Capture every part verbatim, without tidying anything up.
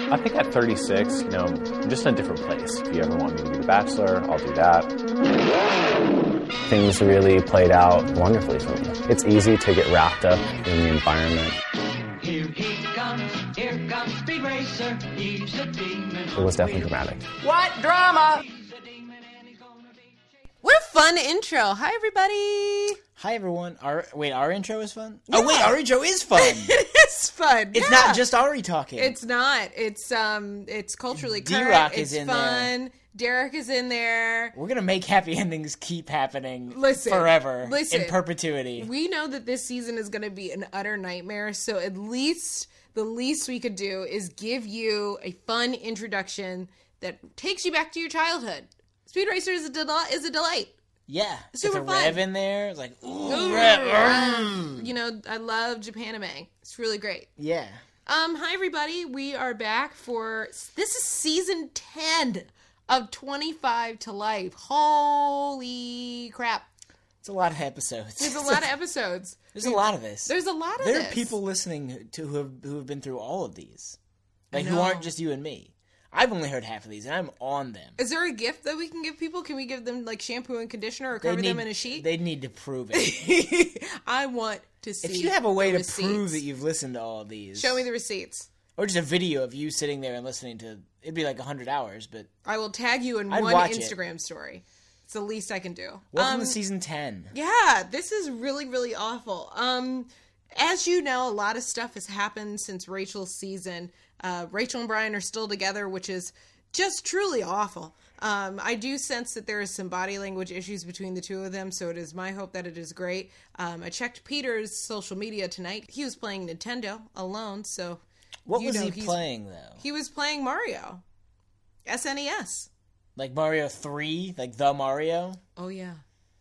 I think at thirty-six, you know, I'm just in a different place. If you ever want me to be the Bachelor, I'll do that. Things really played out wonderfully for me. It's easy to get wrapped up in the environment. Here he comes, here comes Speed Racer, he's a demon. It was definitely dramatic. What drama? What a fun intro. Hi, everybody. Hi, everyone. Our Wait, our intro is fun? Yeah. Oh, wait, our intro is fun. It is fun. It's yeah. not just Ari talking. It's not. It's um. It's culturally current. D-Rock it's is in fun. there. Derek is in there. We're going to make happy endings keep happening Listen, forever, listen. in perpetuity. We know that this season is going to be an utter nightmare, so at least the least we could do is give you a fun introduction that takes you back to your childhood. Speed Racer is a, del- is a delight. Yeah. Super it's a fun. rev in there. It's like, ooh, Ooh, rev. um, you know, I love Japanime. It's really great. Yeah. Um, hi everybody. We are back for this is season ten of twenty-five to Life. Holy crap. It's a lot of episodes. There's a lot of episodes. There's a lot of this. There's a lot of There this. are people listening to who have, who have been through all of these. Like, I who know. aren't just you and me. I've only heard half of these, and I'm on them. Is there a gift that we can give people? Can we give them like shampoo and conditioner or They cover need, them in a sheet? They need to prove it. I want to see. If you have a way the to receipts. prove that you've listened to all of these. Show me the receipts. Or just a video of you sitting there and listening to, it'd be like one hundred hours, but I will tag you in I'd one watch it. Instagram story. It's the least I can do. welcome Um, to season ten. Yeah, this is really, really awful. Um, as you know, a lot of stuff has happened since Rachel's season. Uh, Rachel and Brian are still together, which is just truly awful. Um, I do sense that there is some body language issues between the two of them, so it is my hope that it is great. Um, I checked Peter's social media tonight. He was playing Nintendo alone, so... What you was know, he he's- playing, though? He was playing Mario. S N E S. Like Mario three? Like the Mario? Oh, yeah.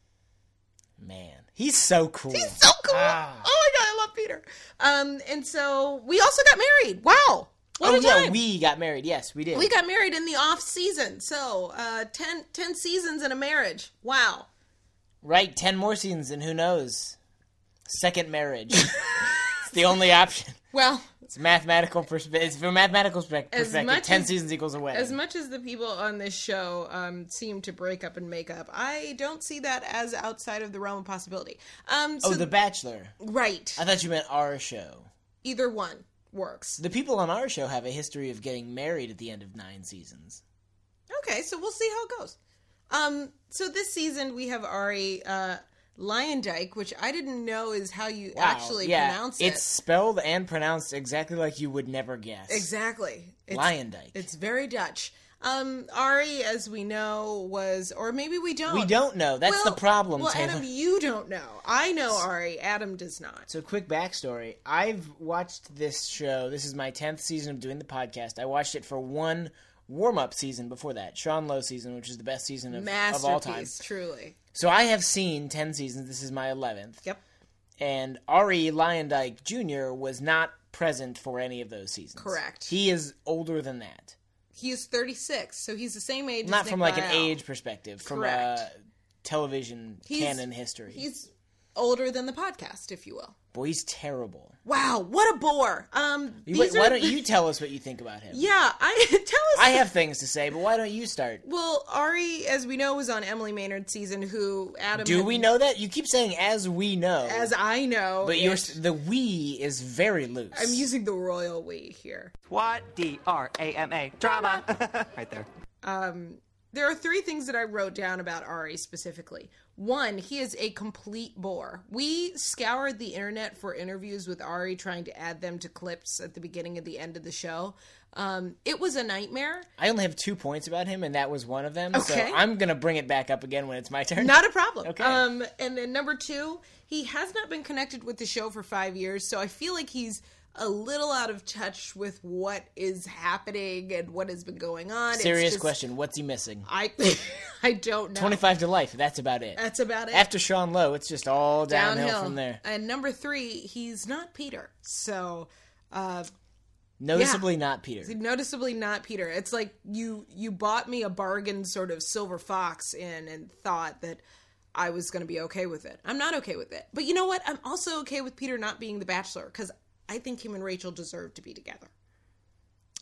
Man. He's so cool. He's so cool. Ah. Oh, my God, I love Peter. Um, and so we also got married. Wow. What oh, a yeah, time. we got married. Yes, we did. We got married in the off season. So, uh, ten, ten seasons in a marriage. Wow. Right, ten more seasons, and who knows? Second marriage. It's the only option. Well, It's mathematical perspe- It's from a mathematical spe- As perspective. much ten as- seasons equals a wedding. as much as the people on this show um, seem to break up and make up, I don't see that as outside of the realm of possibility. Um, so, oh, The Bachelor. right. I thought you meant our show. Either one works. The people on our show have a history of getting married at the end of nine seasons. Okay, so we'll see how it goes. Um, so this season we have Ari uh, Lyondike, which I didn't know is how you Wow, actually yeah, pronounce it. It's spelled and pronounced exactly like you would never guess. Exactly. It's, Lyondike. It's very Dutch. Um, Ari, as we know, was, or maybe we don't. We don't know. That's Well- the problem, Well, Taylor. Adam, you don't know. I know Ari. Adam does not. So, quick backstory. I've watched this show. This is my tenth season of doing the podcast. I watched it for one warm-up season before that. Sean Lowe season, which is the best season of, of all time. Masterpiece, truly. So, I have seen ten seasons. This is my eleventh. Yep. And Ari Lyondike Junior was not present for any of those seasons. Correct. He is older than that. He is thirty-six, so he's the same age as Not Nick from like an Viall. age perspective, from Correct. a television He's- canon history. He's older than the podcast, if you will. Boy, he's terrible. Wow, what a bore. Um, You- these wait, why are- don't you tell us what you think about him? Yeah, I tell us. I have things to say, but why don't you start? Well, Ari, as we know, was on Emily Maynard's season. Who Adam? Do had- we know that? You keep saying "as we know," As I know, but you're, it- the "we" is very loose. I'm using the royal we here. What? D R A M A. Drama. Right there. Um, there are three things that I wrote down about Ari specifically. One, he is a complete bore. We scoured the internet for interviews with Ari, trying to add them to clips at the beginning and the end of the show. Um, it was a nightmare. I only have two points about him, and that was one of them. Okay. So I'm gonna bring it back up again when it's my turn. Not a problem. Okay. Um, and then number two, he has not been connected with the show for five years, so I feel like he's a little out of touch with what is happening and what has been going on. It's Serious just- question: what's he missing? I I don't know. Twenty-five to life. That's about it. That's about it. After Sean Lowe, it's just all downhill, from there. And number three, he's not Peter. So, uh, Noticeably not Peter. noticeably not Peter. It's like you you bought me a bargain sort of silver fox in and thought that I was going to be okay with it. I'm not okay with it. But you know what? I'm also okay with Peter not being the Bachelor because I think him and Rachel deserve to be together.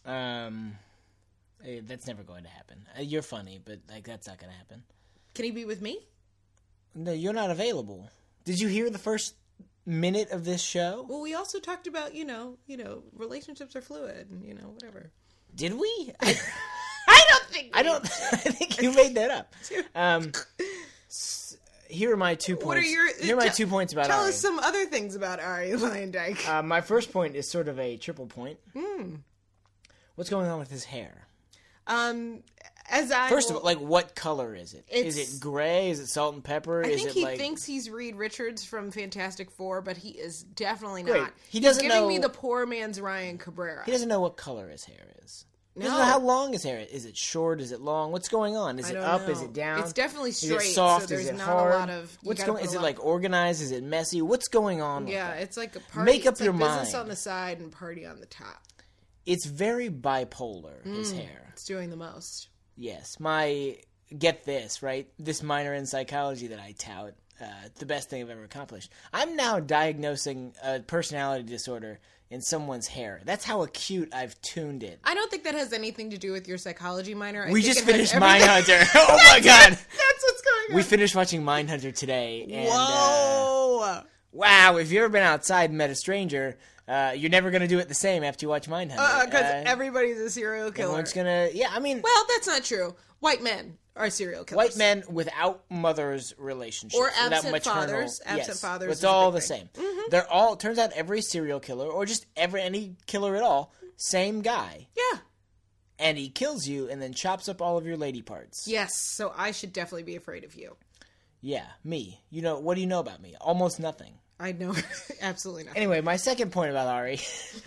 Um, eh, that's never going to happen. Uh, you're funny, but like that's not going to happen. Can he be with me? No, you're not available. Did you hear the first minute of this show? Well, we also talked about, you know, you know, relationships are fluid and, you know, whatever. Did we? I, I don't think we I don't. I think you made that up. Um, s- here are my two points. What are your? Here are my t- two points about Tell Ari. us some other things about Ari Luyendyk. Uh, my first point is sort of a triple point. Mm. What's going on with his hair? Um, as I First will, of all, like, what color is it? Is It's- it gray? Is it salt and pepper? I is think it he like... thinks he's Reed Richards from Fantastic Four, but he is definitely Great. not. He He's doesn't giving know- me the poor man's Ryan Cabrera. He doesn't know what color his hair is. He doesn't No. know how long his hair is. Is it short? Is it long? What's going on? Is I it don't up? know. Is it down? It's definitely Is straight, it soft? so there's is it not hard? a lot of. you What's gotta going? put Is a it lot- like organized? Is it messy? What's going on? Yeah, with that? it's like a party. Make up it's your like business mind. on the side and party on the top. It's very bipolar. His Mm. hair. It's doing the most. Yes, my get this right. This minor in psychology that I tout, uh, the best thing I've ever accomplished. I'm now diagnosing a personality disorder in someone's hair. That's how acute I've tuned it. I don't think that has anything to do with your psychology minor. I We think just it has finished everything- Mindhunter. Oh my god! That's what's going on. We finished watching Mindhunter today. And, uh, Whoa! wow! If you've ever been outside and met a stranger, uh, you're never going to do it the same after you watch Mindhunter. Because Uh, everybody's a serial killer. everyone's gonna. Yeah, I mean, Well, that's not true. White men are serial killers. white men without mothers relationships, Or without absent maternal, fathers. Absent yes, fathers It's is a all big the thing. same. They're all. Turns out every serial killer, or just every any killer at all, same guy, Yeah. and he kills you and then chops up all of your lady parts. Yes. So I should definitely be afraid of you. Yeah, me. You know what do you know about me? Almost nothing. I know absolutely not. Anyway, my second point about Ari,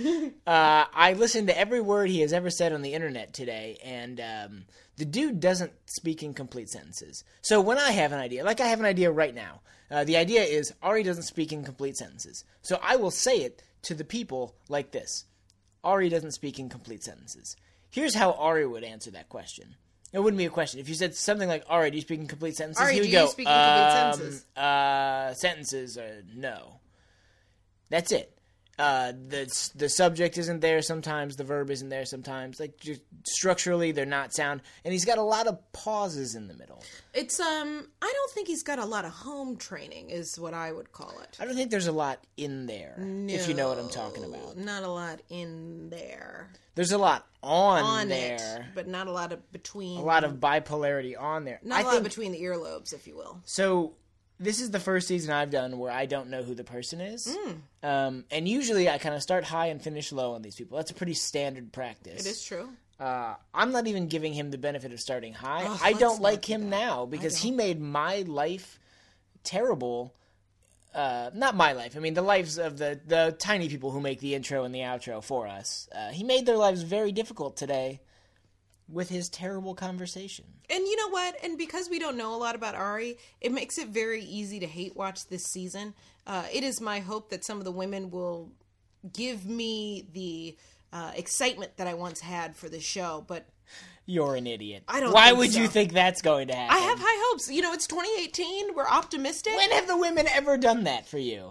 uh, I listened to every word he has ever said on the internet today, and um, the dude doesn't speak in complete sentences. So when I have an idea, like I have an idea right now, uh, the idea is Ari doesn't speak in complete sentences. So I will say it to the people like this. Ari doesn't speak in complete sentences. Here's how Ari would answer that question. It wouldn't be a question. If you said something like, Ari, do you speak in complete sentences? Ari, he would do go, you speak in complete um, sentences? Uh, sentences, uh, no. That's it. Uh, the the subject isn't there sometimes, the verb isn't there sometimes. Like, just structurally, they're not sound. And he's got a lot of pauses in the middle. It's, um, I don't think he's got a lot of home training, is what I would call it. I don't think there's a lot in there, if you know what I'm talking No, about. Not a lot in there. There's a lot on, On there. it, but not a lot of between. A lot of bipolarity on there. Not I a lot think, between the earlobes, if you will. So, this is the first season I've done where I don't know who the person is. Mm. Um, and usually I kind of start high and finish low on these people. That's a pretty standard practice. It is true. Uh, I'm not even giving him the benefit of starting high. Ugh, I let's don't not like do him that. now because he don't. made my life terrible. Uh, not my life. I mean, the lives of the, the tiny people who make the intro and the outro for us. Uh, he made their lives very difficult today with his terrible conversation. And you know what? And because we don't know a lot about Ari, it makes it very easy to hate watch this season. Uh, it is my hope that some of the women will give me the uh, excitement that I once had for the show. But You're an idiot. I don't Why think would so. you think that's going to happen? I have high hopes. You know, it's twenty eighteen. We're optimistic. When have the women ever done that for you?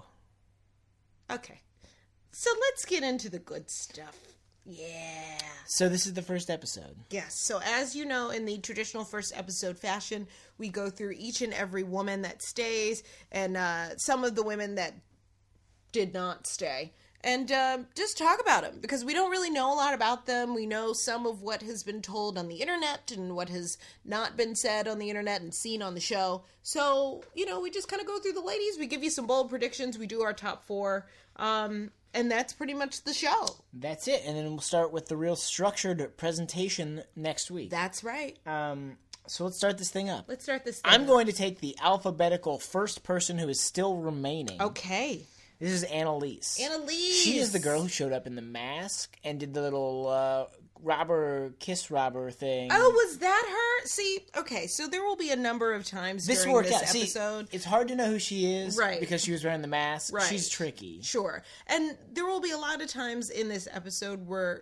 Okay. So let's get into the good stuff. Yeah. So this is the first episode. Yes. So as you know, in the traditional first episode fashion, we go through each and every woman that stays and uh, some of the women that did not stay. And uh, just talk about them, because we don't really know a lot about them. We know some of what has been told on the internet and what has not been said on the internet and seen on the show. So, you know, we just kind of go through the ladies. We give you some bold predictions. We do our top four. Um, and that's pretty much the show. That's it. And then we'll start with the real structured presentation next week. That's right. Um, so let's start this thing up. Let's start this thing I'm up. going to take the alphabetical first person who is still remaining. Okay. This is Annalise. Annalise. She is the girl who showed up in the mask and did the little uh, robber, kiss robber thing. Oh, was that her? See, okay, so there will be a number of times this during worked this out. episode. See, it's hard to know who she is, Right. Because she was wearing the mask. Right. She's tricky. Sure. And there will be a lot of times in this episode where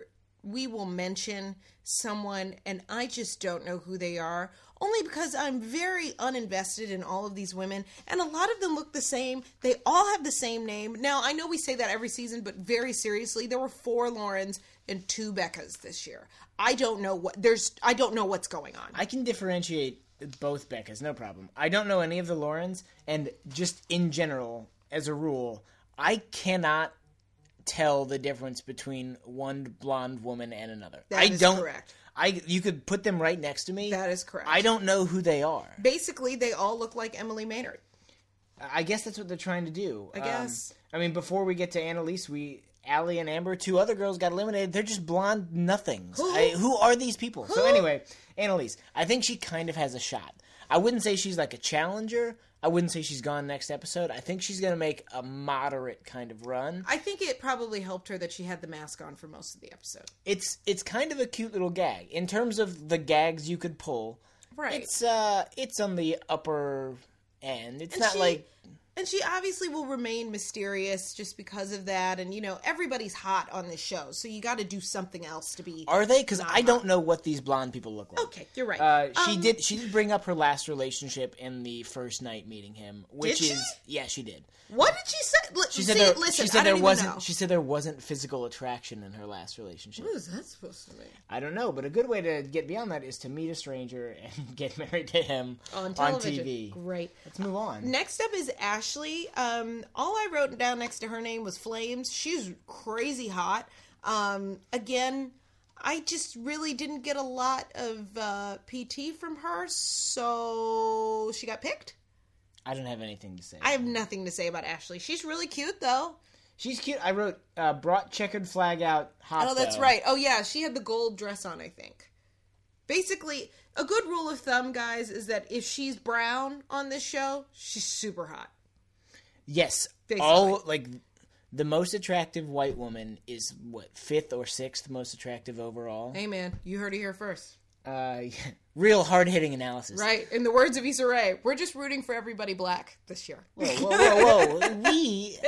we will mention someone, and I just don't know who they are, only because I'm very uninvested in all of these women, and a lot of them look the same. They all have the same name. Now, I know we say that every season, but very seriously, there were four Laurens and two Beccas this year. I don't know what there's. I don't know what's going on. I can differentiate both Beccas, no problem. I don't know any of the Laurens, and just in general, as a rule, I cannot tell the difference between one blonde woman and another. That I is don't. correct. I you could put them right next to me. That is correct. I don't know who they are. Basically, they all look like Emily Maynard. I guess that's what they're trying to do. I guess. Um, I mean, before we get to Annalise, we Allie and Amber, two other girls got eliminated. They're just blonde nothings. Who? I, who are these people? Who? So anyway, Annalise, I think she kind of has a shot. I wouldn't say she's like a challenger. I wouldn't say she's gone next episode. I think she's going to make a moderate kind of run. I think it probably helped her that she had the mask on for most of the episode. It's it's kind of a cute little gag. In terms of the gags you could pull, Right. it's uh it's on the upper end. It's And not she- like... And she obviously will remain mysterious just because of that. And, you know, everybody's hot on this show. So you got to do something else to be... Are they? Because not I don't hot. know what these blonde people look like. Okay, you're right. Uh, she Um, did. She did bring up her last relationship in the first night meeting him, which Did she? is yeah, she did. What did she say? Li- She said see, there. listen, she said I there don't even wasn't. know. She said there wasn't physical attraction in her last relationship. What is that supposed to mean? I don't know, but a good way to get beyond that is to meet a stranger and get married to him On television. T V. Great. Let's move on. Next up is Ashley. Um, all I wrote down next to her name was Flames. She's crazy hot. Um, again, I just really didn't get a lot of uh, P T from her, so she got picked. I don't have anything to say. I have nothing to say about Ashley. She's really cute, though. She's cute. I wrote uh, brought checkered flag out. Hot. Oh, that's though. right. Oh, yeah, she had the gold dress on, I think. Basically, a good rule of thumb, guys, is that if she's brown on this show, she's super hot. Yes. Basically. All like the most attractive white woman is what, fifth or sixth most attractive overall. Hey, man, you heard it here first. Uh, real hard hitting analysis. Right. In the words of Issa Rae, we're just rooting for everybody black this year. Whoa, whoa, whoa, whoa. we.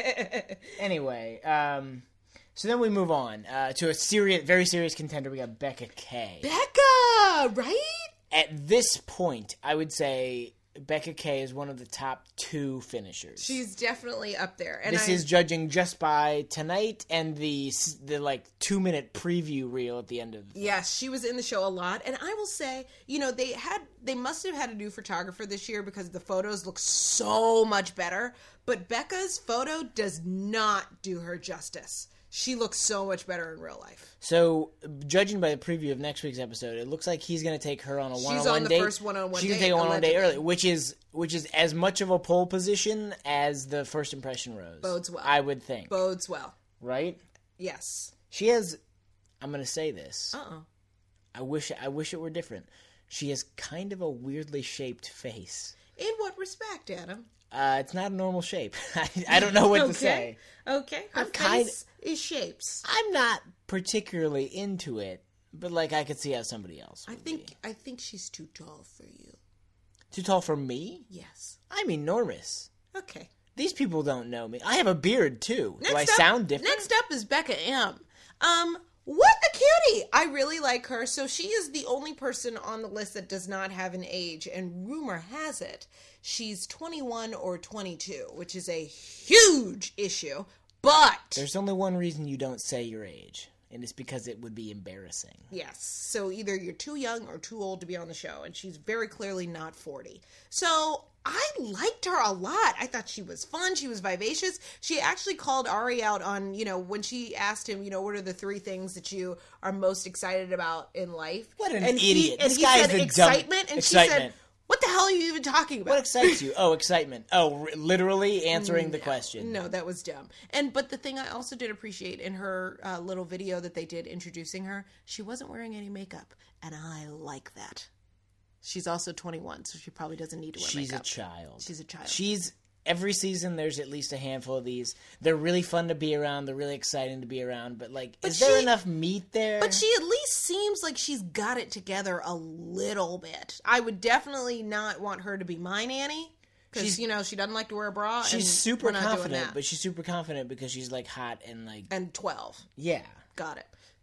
Anyway, um, so then we move on uh, to a serious, very serious contender. We got Becca K. Becca, right? At this point, I would say Becca K is one of the top two finishers. She's definitely up there. And This I, is judging just by tonight and the the like two minute preview reel at the end of. The Yes, she was in the show a lot, and I will say, you know, they had they must have had a new photographer this year because the photos look so much better. But Becca's photo does not do her justice. She looks so much better in real life. So, judging by the preview of next week's episode, it looks like he's going to take her on a She's one-on-one on the date. first one-on-one She's gonna date, take a one-on-one date allegedly. early, which is which is as much of a pole position as the first impression rose. Bodes well. I would think, Bodes well. right? Yes. She has. I'm going to say this. Uh oh. I wish I wish it were different. She has kind of a weirdly shaped face. In what respect, Adam? Uh, it's not a normal shape. I, I don't know what okay. to say. Okay. Her I'm kind- face is shapes. I'm not particularly into it, but like I could see how somebody else I would think be. I think she's too tall for you. Too tall for me? Yes. I'm enormous. Okay. These people don't know me. I have a beard too. Do I up, sound different? Next up is Becca M. Um, what a cutie! I really like her. So she is the only person on the list that does not have an age, and rumor has it she's twenty-one or twenty-two, which is a huge issue. But There's only one reason you don't say your age, and it's because it would be embarrassing. yes, so either you're too young or too old to be on the show, and she's very clearly not forty. So I liked her a lot. I thought she was fun. She was vivacious. She actually called Ari out on, you know, when she asked him, you know, what are the three things that you are most excited about in life? What an and idiot. He, and This he guy is said the dumb- excitement, and she said, Excitement. what the hell are you even talking about? What excites you? Oh, excitement. Oh, r- literally answering the question. No, that was dumb. And but the thing I also did appreciate in her uh, little video that they did introducing her, she wasn't wearing any makeup, and I like that. She's also twenty-one, so she probably doesn't need to wear She's makeup. a child. She's a child. She's every season. There's at least a handful of these. They're really fun to be around. They're really exciting to be around. But like, But is there she- enough meat there? But she at least seems like she's got it together a little bit. I would definitely not want her to be my nanny. Because, She's- you know, she doesn't like to wear a bra. she's and super we're not doing confident. that. But she's super confident because she's like hot and like And twelve. yeah. Got it.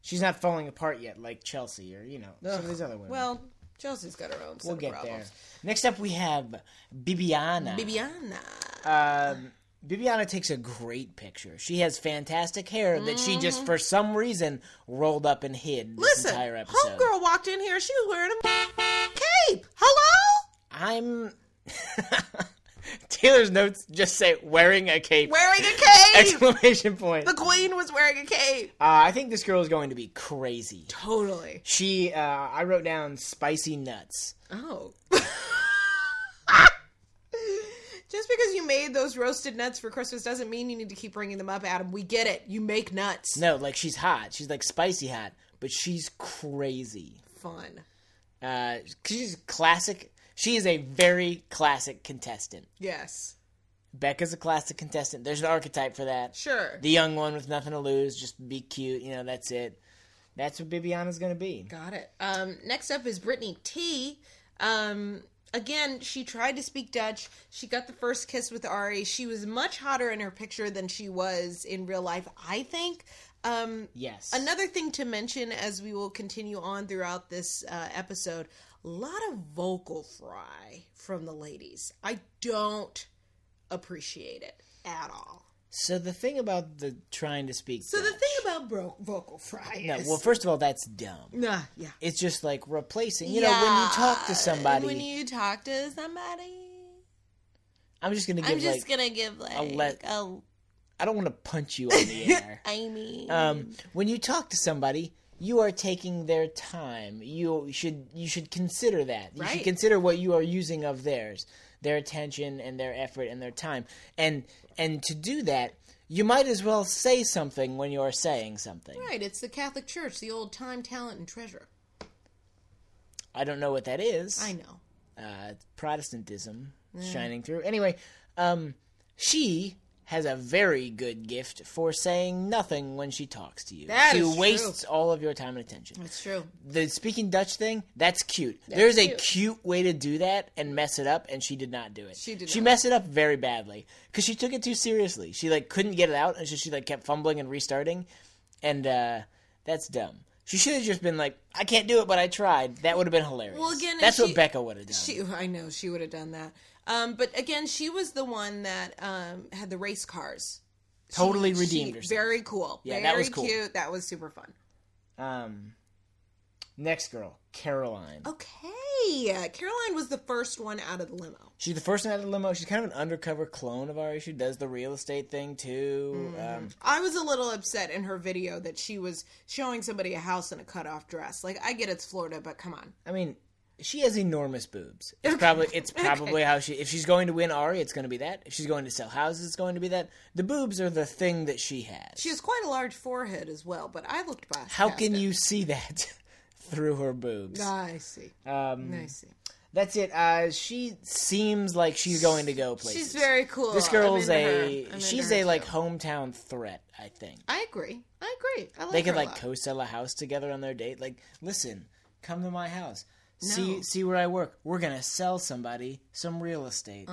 She's not falling apart yet, like Chelsea or, you know, some of these other women. Well, Chelsea's got her own set we'll of get problems. there. Next up, we have Bibiana. Bibiana. Um, Bibiana takes a great picture. She has fantastic hair that she just, for some reason, rolled up and hid this Listen, entire episode. homegirl walked in here. She was wearing a cape. Hello? I'm... Taylor's notes just say, wearing a cape. Wearing a cape. Exclamation point. The queen was wearing a cape. Uh, I think this girl is going to be crazy. Totally. She, uh, I wrote down spicy nuts. Oh. Just because you made those roasted nuts for Christmas doesn't mean you need to keep bringing them up, Adam. We get it. You make nuts. No, like she's hot. She's like spicy hot, but she's crazy. Fun. Uh, she's classic. She is a very classic contestant. Yes. Becca's a classic contestant. There's an archetype for that. Sure. The young one with nothing to lose, just be cute. You know, that's it. That's what Bibiana's going to be. Got it. Um, next up is Brittany T. Um, again, she tried to speak Dutch. She got the first kiss with Ari. She was much hotter in her picture than she was in real life, I think. Um, Yes. Another thing to mention as we will continue on throughout this uh, episode, a lot of vocal fry from the ladies. I don't appreciate it at all. So the thing about the trying to speak So Dutch, the thing about bro- vocal fry No, is... well, first of all, that's dumb. Nah, yeah. It's just like replacing. You know, when you talk to somebody, When you talk to somebody... I'm just going to give I'm just like, gonna give like a let- a I don't want to punch you on the air. I mean Um, when you talk to somebody, you are taking their time. You should you should consider that. You Right. should consider what you are using of theirs, their attention and their effort and their time. And and to do that, you might as well say something when you are saying something. right, it's the Catholic Church, the old time, talent, and treasure. I don't know what that is. I know. Uh, it's Protestantism shining through. Anyway, um, she has a very good gift for saying nothing when she talks to you. That she is true. wastes all of your time and attention. It's true. The speaking Dutch thing, that's cute. There's a cute. cute way to do that and mess it up, and she did not do it. She did She not. messed it up very badly because she took it too seriously. She like couldn't get it out, and so she like kept fumbling and restarting, and uh, that's dumb. She should have just been like, "I can't do it, but I tried." That would have been hilarious. Well, again, that's she- what Becca would have done. She, I know she would have done that. Um, but again, she was the one that um, had the race cars. Totally She- redeemed she- herself. Very cool. Yeah, very that was cool. cute. That was super fun. Um, next girl, Caroline. Okay, uh, Caroline was the first one out of the limo. She's the first one out of the limo. She's kind of an undercover clone of Ari. She does the real estate thing too. Um, I was a little upset in her video that she was showing somebody a house in a cutoff dress. Like, I get it's Florida, but come on. I mean, she has enormous boobs. It's probably it's probably how she. If she's going to win Ari, it's going to be that. If she's going to sell houses, it's going to be that. The boobs are the thing that she has. She has quite a large forehead as well, but I looked past How past can it. you see that through her boobs? I see. Um, I see. That's it. Uh, she seems like she's going to go places. She's very cool. This I'm girl's into a her. I'm she's into a her like too. hometown threat. I think I agree. I agree. I like they her could a like lot. co-sell a house together on their date. Like, listen, come to my house. No. See see where I work. We're gonna sell somebody some real estate.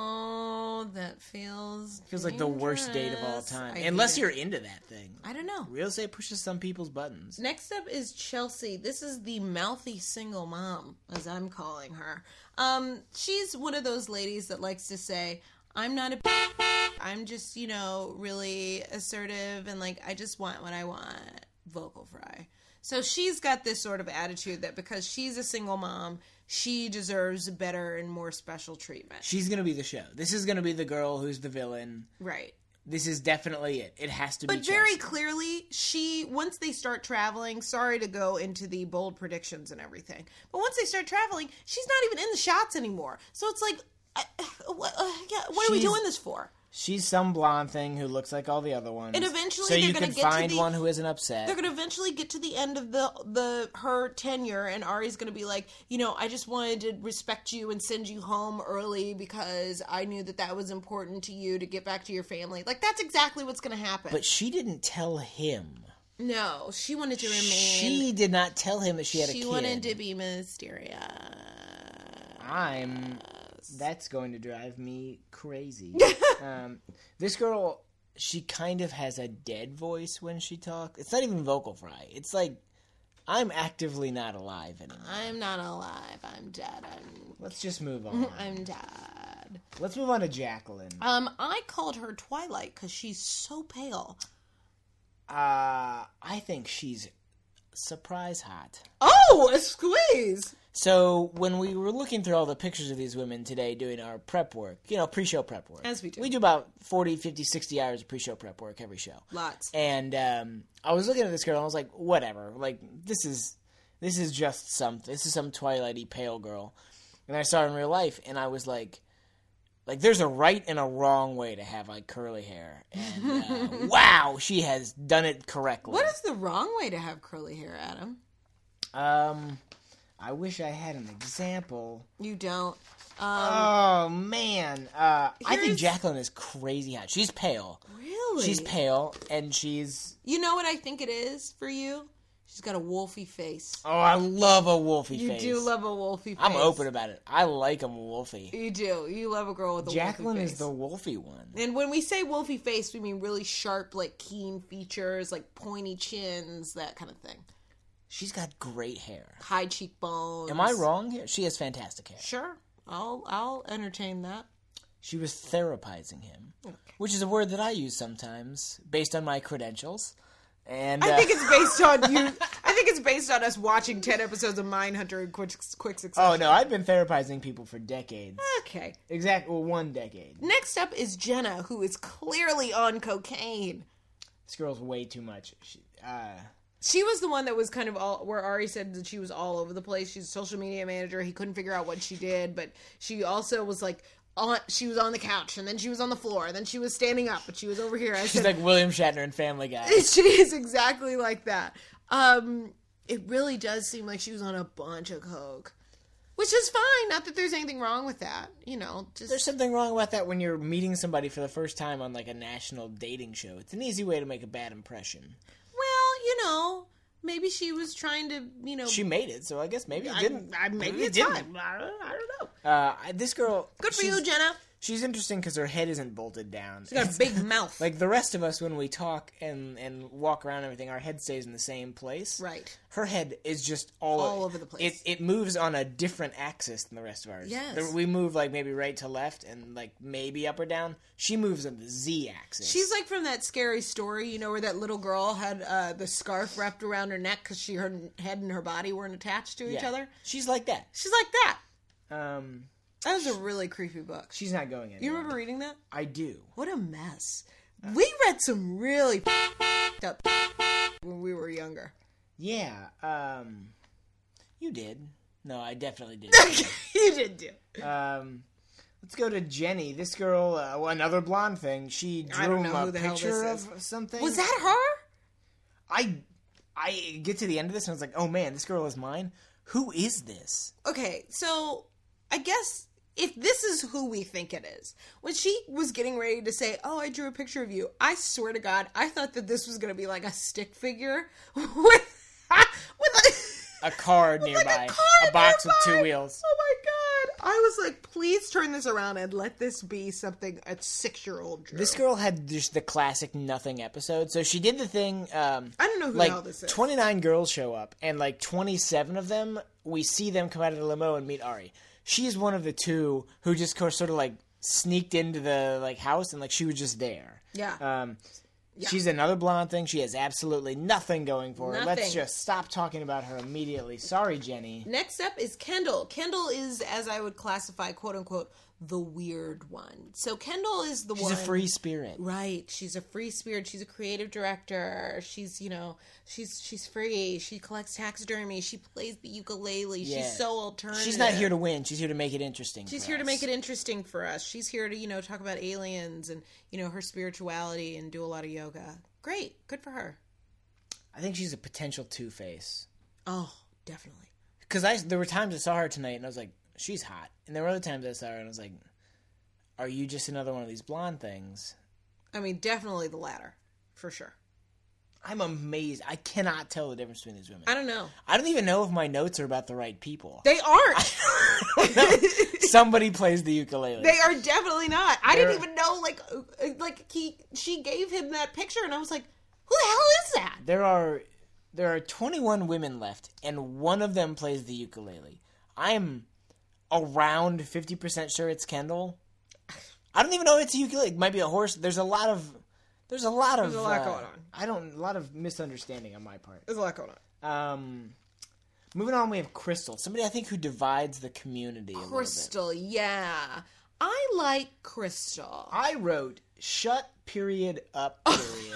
Oh, that feels Feels like the worst date of all dangerous. time. I hate Unless it. you're into that thing. I don't know. Real estate pushes some people's buttons. Next up is Chelsea. This is the mouthy single mom, as I'm calling her. Um, she's one of those ladies that likes to say, I'm not a I'm just, you know, really assertive and like, I just want what I want. Vocal fry. So she's got this sort of attitude that because she's a single mom, she deserves better and more special treatment. She's gonna be the show. This is gonna be the girl who's the villain. Right. This is definitely it. It has to be But very Chelsea. clearly, she, once they start traveling, sorry to go into the bold predictions and everything, but once they start traveling, she's not even in the shots anymore. So it's like, uh, uh, what, uh, yeah, what are we She's- doing this for? She's some blonde thing who looks like all the other ones. And eventually so they're you gonna can get to find the- one who isn't upset. They're going to eventually get to the end of the the her tenure, and Ari's going to be like, you know, I just wanted to respect you and send you home early because I knew that that was important to you to get back to your family. Like, that's exactly what's going to happen. But she didn't tell him. no, she wanted to remain. She did not tell him that she had a she kid. wanted to be mysterious. I'm. That's going to drive me crazy. um, this girl, she kind of has a dead voice when she talks. It's not even vocal fry. It's like, I'm actively not alive anymore. I'm not alive. I'm dead. I'm Let's just move on. I'm dead. Let's move on to Jacqueline. Um, I called her Twilight because she's so pale. Uh, I think she's surprise hot. Oh, a squeeze! So when we were looking through all the pictures of these women today doing our prep work, you know, pre-show prep work. As we do. We do about forty, fifty, sixty hours of pre-show prep work every show. Lots. And um, I was looking at this girl and I was like, whatever. Like, this is this is just some, this is some Twilight-y pale girl. And I saw her in real life and I was like, like, there's a right and a wrong way to have, like, curly hair. And, uh, wow, she has done it correctly. What is the wrong way to have curly hair, Adam? Um... I wish I had an example. You don't. Um, oh, man. Uh, I think here's- Jacqueline is crazy hot. She's pale. really? She's pale, and she's... You know what I think it is for you? She's got a wolfy face. Oh, I love a wolfy You face. do love a wolfy face. I'm open about it. I like a wolfy. You do. You love a girl with a Jacqueline wolfy face. is the wolfy one. And when we say wolfy face, we mean really sharp, like keen features, like pointy chins, that kind of thing. She's got great hair. High cheekbones. Am I wrong here? She has fantastic hair. Sure. I'll I'll entertain that. She was therapizing him, Okay. which is a word that I use sometimes based on my credentials. And I uh, think it's based on you. I think it's based on us watching ten episodes of Mindhunter in quick, quick succession. Oh, no, I've been therapizing people for decades. Okay. Exactly, well, one decade. Next up is Jenna, who is clearly on cocaine. This girl's way too much. She, uh, She was the one that was kind of all, where Ari said that she was all over the place. She's a social media manager. He couldn't figure out what she did, but she also was like, on, she was on the couch, and then she was on the floor, and then she was standing up, but she was over here. I she's said, like William Shatner in Family Guy. she is exactly like that. Um, it really does seem like she was on a bunch of coke, which is fine. Not that there's anything wrong with that. You know, just There's something wrong about that when you're meeting somebody for the first time on like a national dating show. It's an easy way to make a bad impression. well, you know, maybe she was trying to, you know, She made it, so I guess maybe it I, didn't. I, maybe it it's didn't. fine. I don't, I don't know. Uh, I- this girl. Good for she's- you, Jenna. She's interesting because her head isn't bolted down. She's got a big mouth. Like the rest of us, when we talk and, and walk around and everything, our head stays in the same place. Right. Her head is just all, All over the place. It, it moves on a different axis than the rest of ours. Yes. The- We move like maybe right to left and like maybe up or down. She moves on the Z axis. She's like from that Scary Story, you know, where that little girl had uh, the scarf wrapped around her neck because she her head and her body weren't attached to each Yeah. other. She's like that. She's like that. Um, That was a really creepy book. she's not going anywhere. You remember reading that? I do. What a mess. We read some really up when we were younger. Yeah. Um, you did. No, I definitely did. You did do. Um, let's go to Jenny. This girl, uh, well, another blonde thing. She I drew don't him know a who the hell picture this of something. Was that her? I I get to the end of this and I was like, oh man, this girl is mine. Who is this? Okay, so I guess if this is who we think it is, when she was getting ready to say, "Oh, I drew a picture of you," I swear to God, I thought that this was going to be like a stick figure with with a, A card with, nearby, like, a, car a box with nearby. two wheels. Oh my God! I was like, please turn this around and let this be something a six-year-old drew. This girl had just the classic nothing episode. So she did the thing. Um, I don't know who the like hell this is. twenty-nine girls show up, and like twenty-seven of them, we see them come out of the limo and meet Ari. She's one of the two who just sort of like sneaked into the like house and like she was just there. Yeah. Um, She's another blonde thing. She has absolutely nothing going for her. Let's Nothing. just stop talking about her immediately. Sorry, Jenny. Next up is Kendall. Kendall is, as I would classify, quote unquote, the weird one. So Kendall is the She's one. a free spirit. Right. She's a free spirit. She's a creative director. She's, you know, she's she's free. She collects taxidermy. She plays the ukulele. Yeah. She's so alternative. She's not here to win. She's here to make it interesting. She's for here to us. make it interesting for us. She's here to, you know, talk about aliens and, you know, her spirituality and do a lot of yoga. Great. Good for her. I think she's a potential Two-Face. Oh, definitely. Because I there were times I saw her tonight and I was like, she's hot. And there were other times I saw her and I was like, are you just another one of these blonde things? I mean, definitely the latter. For sure. I'm amazed. I cannot tell the difference between these women. I don't know. I don't even know if my notes are about the right people. They aren't. Somebody plays the ukulele. They are definitely not. I They're- didn't even know, like, uh, like he, she gave him that picture, and I was like, who the hell is that? There are there are twenty-one women left, and one of them plays the ukulele. I'm around fifty percent sure it's Kendall. I don't even know if it's a ukulele. It might be a horse. There's a lot of there's a lot of There's a lot uh, going on. I don't a lot of misunderstanding on my part. There's a lot going on. Um, moving on, we have Crystal, somebody I think who divides the community. A little bit. Crystal, yeah. I like Crystal. I wrote shut period up period,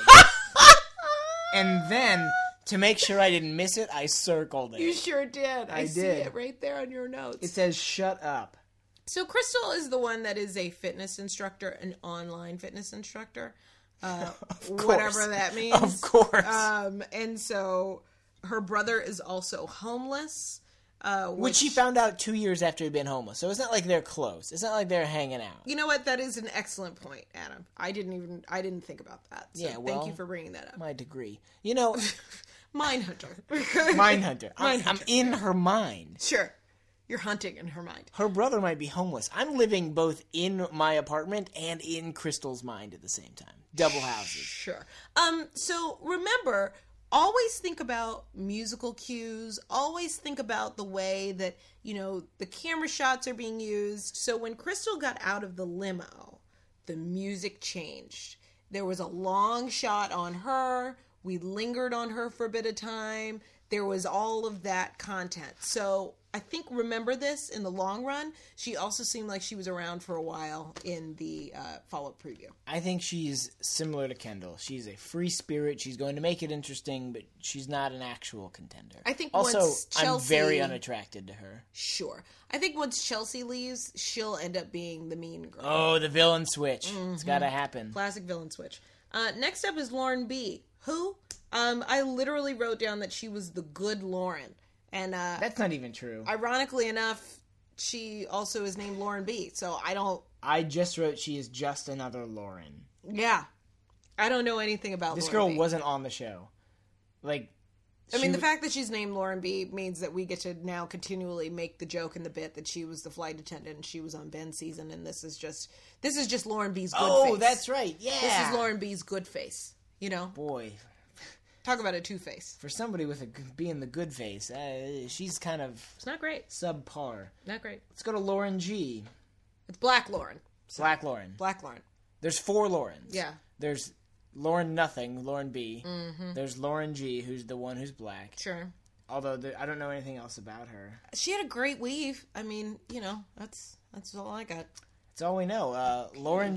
and then to make sure I didn't miss it, I circled it. You sure did. I, I see did. it right there on your notes. It says shut up. So Crystal is the one that is a fitness instructor, an online fitness instructor, uh, course. whatever that means. Of course. Um, and so her brother is also homeless, uh, which, Which she found out two years after he'd been homeless. So it's not like they're close. It's not like they're hanging out. You know what? That is an excellent point, Adam. I didn't even I didn't think about that. So Yeah, well, thank you for bringing that up. My degree. You know, Mindhunter. Mindhunter. I'm, Mindhunter. I'm in her mind. Sure. You're hunting in her mind. Her brother might be homeless. I'm living both in my apartment and in Crystal's mind at the same time. Double houses. Sure. Um, so remember, always think about musical cues. Always think about the way that, you know, the camera shots are being used. So when Crystal got out of the limo, the music changed. There was a long shot on her. We lingered on her for a bit of time. There was all of that content. So I think, remember this, in the long run, she also seemed like she was around for a while in the uh, follow-up preview. I think she's similar to Kendall. She's a free spirit. She's going to make it interesting, but she's not an actual contender. I think also, once I'm Chelsea- very unattracted to her. Sure. I think once Chelsea leaves, she'll end up being the mean girl. Oh, the villain switch. Mm-hmm. It's got to happen. Classic villain switch. Uh, next up is Lauren B. Who? Um, I literally wrote down that she was the good Lauren. And uh, That's not even true. ironically enough, she also is named Lauren B. So I don't... I just wrote she is just another Lauren. Yeah. I don't know anything about This Lauren girl B. wasn't on the show. Like, I she mean, the w- fact that she's named Lauren B means that we get to now continually make the joke and the bit that she was the flight attendant and she was on Ben's season, and this is just this is just Lauren B's good Oh, face. that's right. Yeah. This is Lauren B's good face. You know, Boy, talk about a two face. for somebody with a g- being the good face, uh, she's kind of It's not great. subpar. Not great. Let's go to Lauren G. It's Black Lauren. Black Lauren. Black Lauren. There's four Laurens. Yeah. There's Lauren Nothing, Lauren B. Mm-hmm. There's Lauren G, who's the one who's black. Sure. Although there, I don't know anything else about her. She had a great weave. I mean, you know, that's that's all I got. That's all we know. Uh, Lauren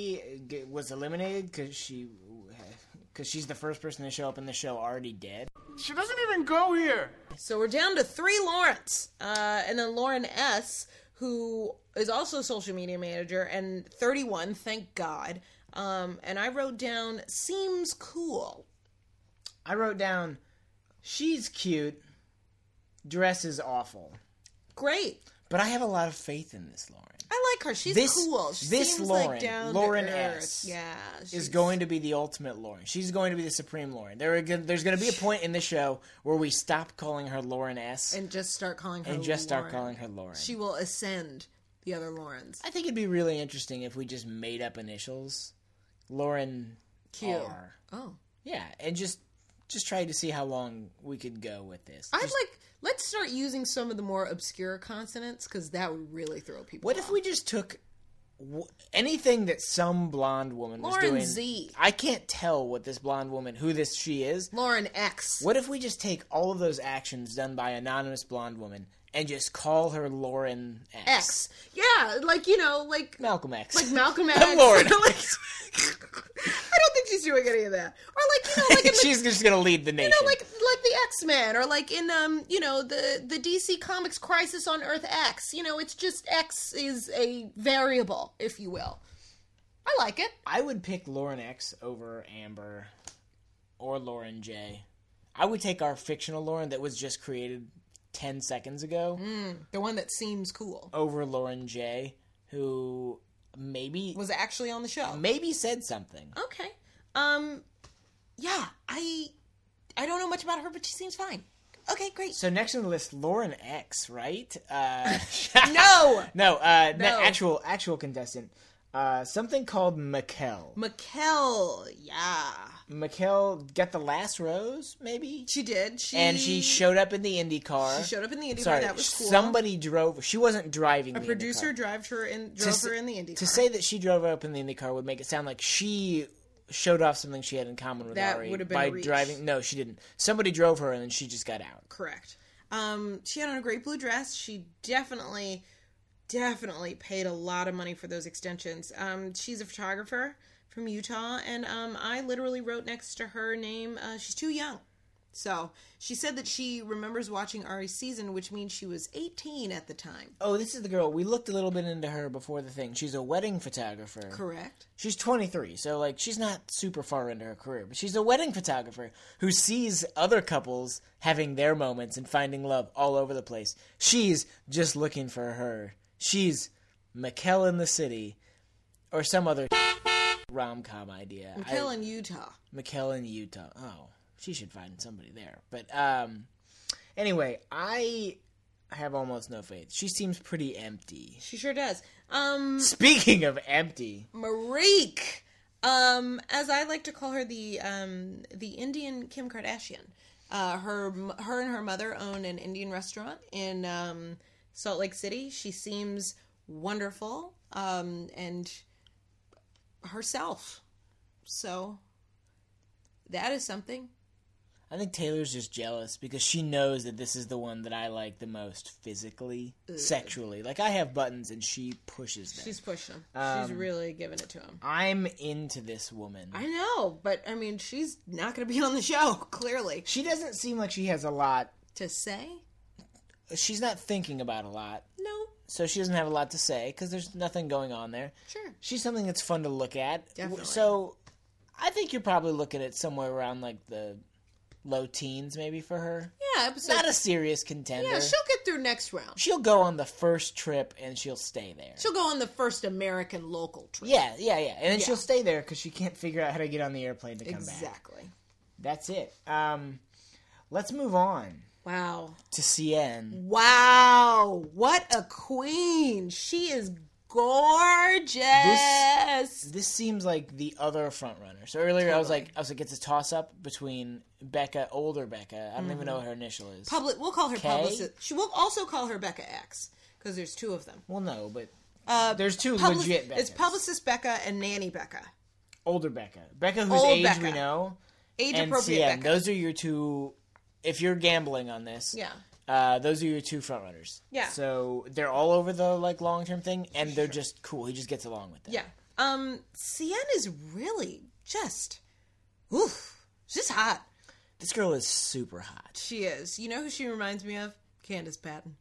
J g- was eliminated because she, because she's the first person to show up in the show already dead. She doesn't even go here. So we're down to three Lawrence, uh, and then Lauren S, who is also social media manager and thirty-one. Thank God. Um, and I wrote down seems cool. I wrote down, she's cute, dress is awful, Great. but I have a lot of faith in this Lauren. I like her. She's This- cool. She this seems Lauren, like down Lauren to earth. S, Yeah, Is she's- going to be the ultimate Lauren. She's going to be the supreme Lauren. There are, go- there's going to be a point in the show where we stop calling her Lauren S and just start calling her and just start Lauren. calling her Lauren. She will ascend the other Laurens. I think it'd be really interesting if we just made up initials, Lauren Q. R. Oh, Yeah, and just just try to see how long we could go with this. I'd Just- like. Let's start using some of the more obscure consonants because that would really throw people. What off. if we just took w- anything that some blonde woman was Lauren doing? Z. I can't tell what this blonde woman, who this she is. Lauren X? What if we just take all of those actions done by anonymous blonde woman and just call her Lauren X? X. Yeah, like, you know, like Malcolm X. like Malcolm X. Lauren Like, X. I don't think she's doing any of that. Or like, you know, like in the, She's just gonna lead the nation. you know, like like the X-Men, or like in um, you know, the the D C Comics Crisis on Earth X. You know, it's just X is a variable, if you will. I like it. I would pick Lauren X over Amber or Lauren J. I would take our fictional Lauren that was just created ten seconds ago The one that seems cool over Lauren J, who maybe was actually on the show. maybe said something. Okay. Um, yeah, I I don't know much about her, but she seems fine. Okay, great. So next on the list, Lauren X, right? Uh, No! no, uh, the No. actual actual contestant. Uh, something called Mikkel. Mikkel, yeah. Mikkel got the last rose, maybe? She did. She And she showed up in the Indy car. She showed up in the Indy Sorry, car. That was cool. somebody drove. She wasn't driving. A the producer Indy car. drove her in. To Drove s- her in the Indy To car. say that she drove up in the Indy car would make it sound like she showed off something she had in common with That Ari would have been by a reach. driving. No, she didn't. Somebody drove her and then she just got out. Correct. Um, she had on a great blue dress. She definitely, definitely paid a lot of money for those extensions. Um, she's a photographer from Utah, and um, I literally wrote next to her name, uh, she's too young. So she said that she remembers watching Ari's season, which means she was eighteen at the time. Oh, this is the girl. We looked a little bit into her before the thing. She's a wedding photographer. Correct. She's twenty-three, so like she's not super far into her career, but she's a wedding photographer who sees other couples having their moments and finding love all over the place. She's just looking for her. She's Mikkel in the City, or some other rom-com idea. Mikkel I- in Utah. Mikkel in Utah. Oh, she should find somebody there. But um, anyway, I have almost no faith. She seems pretty empty. She sure does. Um, Speaking of empty, Marique, um, as I like to call her, the um, the Indian Kim Kardashian. Uh, her her and her mother own an Indian restaurant in um, Salt Lake City. She seems wonderful um, and herself. So that is something. I think Taylor's just jealous because she knows that this is the one that I like the most physically, sexually. Like, I have buttons and she pushes them. She's pushing him. Um, She's really giving it to him. I'm into this woman. I know, but I mean, she's not going to be on the show, clearly. She doesn't seem like she has a lot. To say? She's not thinking about a lot. No. So she doesn't have a lot to say because there's nothing going on there. Sure. She's something that's fun to look at. Definitely. So I think you're probably looking at somewhere around like the low teens maybe for her. Yeah, episode. Not a serious contender. yeah, she'll get through next round. She'll go on the first trip and she'll stay there. She'll go on the first American local trip. Yeah, yeah, yeah. And then Yeah. she'll stay there because she can't figure out how to get on the airplane to come back. Exactly. That's it. Um, let's move on Wow. to C N. Wow. What a queen. She is gorgeous. This seems like the other front runner. So earlier I was Totally. like, I was like, it's a toss up between Becca, older Becca. I don't even know what her initial is. Public. We'll call her Kay? publicist. She will also call her Becca X because there's two of them. Well, no, but Uh, there's two Public- legit Beccas. It's publicist Becca and nanny Becca. Older Becca, Becca whose Old age Becca. we know, Age and appropriate C N. Becca. Those are your two. If you're gambling on this, Yeah. Uh, those are your two front runners. Yeah. So they're all over the like long term thing, and they're just cool. He just gets along with them. Yeah. Um, C N is really just, oof, she's hot. This girl is super hot. She is. You know who she reminds me of? Candace Patton.